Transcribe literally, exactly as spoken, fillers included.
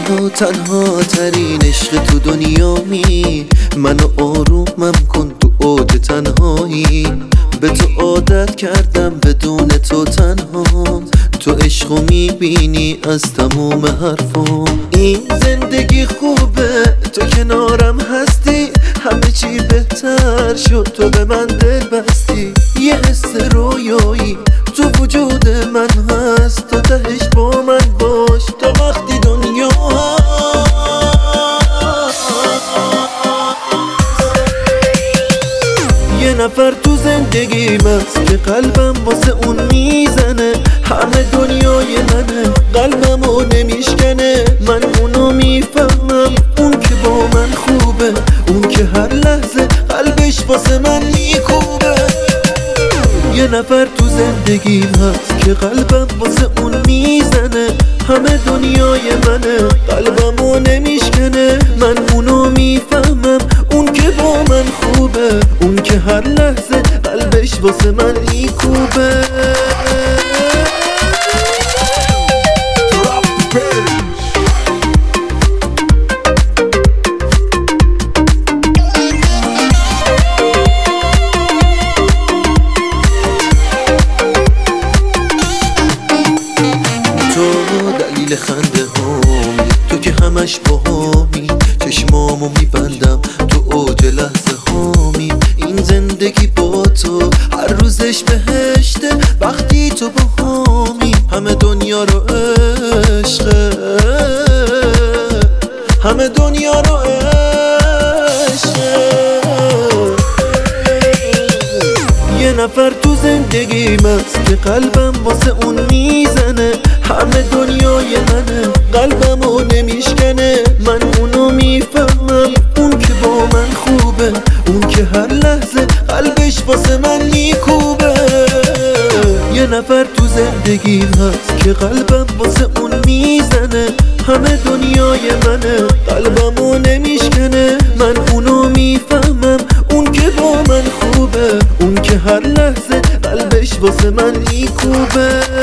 تنها ترین عشق تو دنیامی، منو آرومم کن تو اوج تنهایی. به تو عادت کردم بدون تو تنهام، تو عشقو میبینی از تموم حرفام. این زندگی خوبه تو کنارم هستی، همه چی بهتر شد تو به من دل بستی. یه حس رویایی تو وجود من هست، تو تهش با من باش تا وقتی دنیا یه نفر تو زندگیم هست که قلبم واسه اون میزنه. همه دنیای منه، قلبمو نمیشکنه. من اونو میفهمم، اون که با من خوبه، اون که هر لحظه قلبش واسه من میکوبه. یه نفر تو زندگیم هست که قلبم واسه اون میزنه. همه دنیای منه، قلبمو نمیشکنه. من اونو میفهمم، اون که با من خوبه، اون که هر لحظه قلبش واسه من میکوبه. دلیل خنده هامی، تو که همش باهامی. چشمامو میبندم تو اوج لحظه هامی. این زندگی با تو هر روزش بهشته، وقتی تو باهامی. همه دنیا رو عشقه، همه دنیا رو عشقه. یه نفر تو زندگیم هست که قلبم واسه اون میزنه. همه دنیای منه، قلبمو نمیشکنه. من اونو میفهمم، اون که با من خوبه، اون که هر لحظه قلبش واسه من میکوبه. یه نفر تو زندگیم هست که قلبم واسه اون میزنه. همه دنیای منه، قلبمو نمیشکنه. من اونو میفهمم، اون که با من خوبه، اون که هر لحظه قلبش واسه من میکوبه.